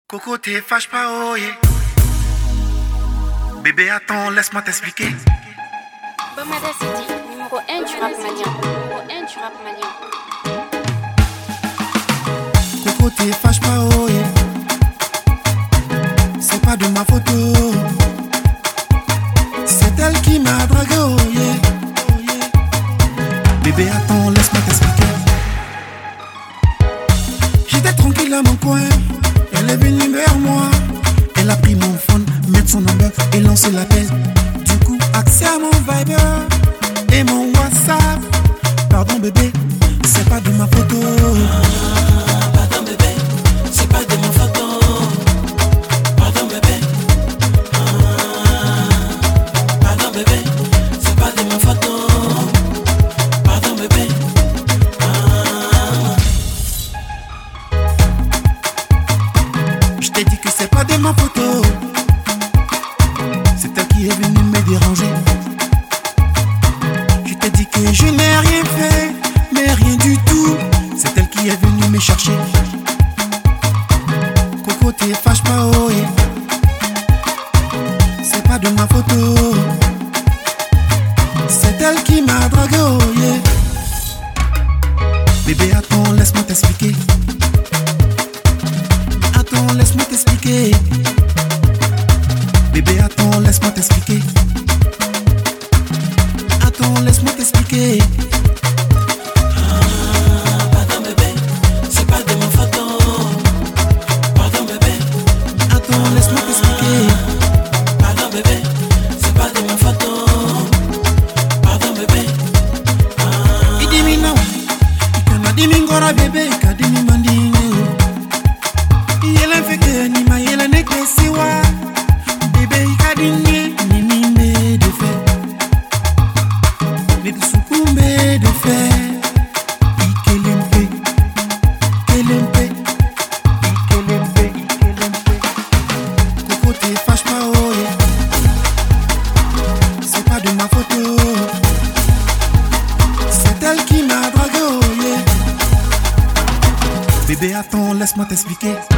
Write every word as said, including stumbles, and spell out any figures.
Coco, t'es fâche pas, oh yeah. Bébé, attends, laisse-moi t'expliquer. Bamada City, numéro un du rap malien. Numéro un du rap malien. Coco, t'es fâche pas, oh yeah. C'est pas de ma photo. C'est elle qui m'a dragué, oh yeah. Oh yeah. Bébé, attends, laisse-moi t'expliquer. J'étais tranquille à mon coin. Elle est venue vers moi. Elle a pris mon phone, mettre son number et lancé l'appel. Du coup, accès à mon Viber et mon WhatsApp. Pardon bébé, c'est pas de ma photo. Ah, pardon bébé, c'est pas de ma photo. Pardon bébé. Ah, pardon bébé, c'est pas de ma photo. Pardon bébé. Ah. Je t'ai dit que c'est pas de ma photo. C'est elle qui est venue me déranger. Je t'ai dit que je n'ai rien fait, mais rien du tout. C'est elle qui est venue me chercher. Coco, t'es fâche pas, oh yeah. C'est pas de ma photo. C'est elle qui m'a dragué, oh yeah. Bébé, attends, laisse-moi t'expliquer. Attends, laisse-moi t'expliquer. Bébé, attends, laisse-moi t'expliquer. Attends, laisse-moi t'expliquer. Ah, pardon bébé, c'est pas de ma photo. Pardon bébé. Attends, laisse-moi t'expliquer. Pardon bébé, c'est pas de ma photo. Pardon bébé. Ah. Idimi now, ikana dimi ngora bébé, ikadimi mandine. Yela feke ni ma yela neke siwa. Bébé ikadini ni ni me de fait. Me de sukumbe de fait. Ikelempe, ikelempe, ikelempe, ikelempe. Coco, t'es fâche pas, oh yeah. C'est pas de ma photo. C'est elle qui m'a dragué, oh yeah. Bébé, attends, laisse-moi t'expliquer.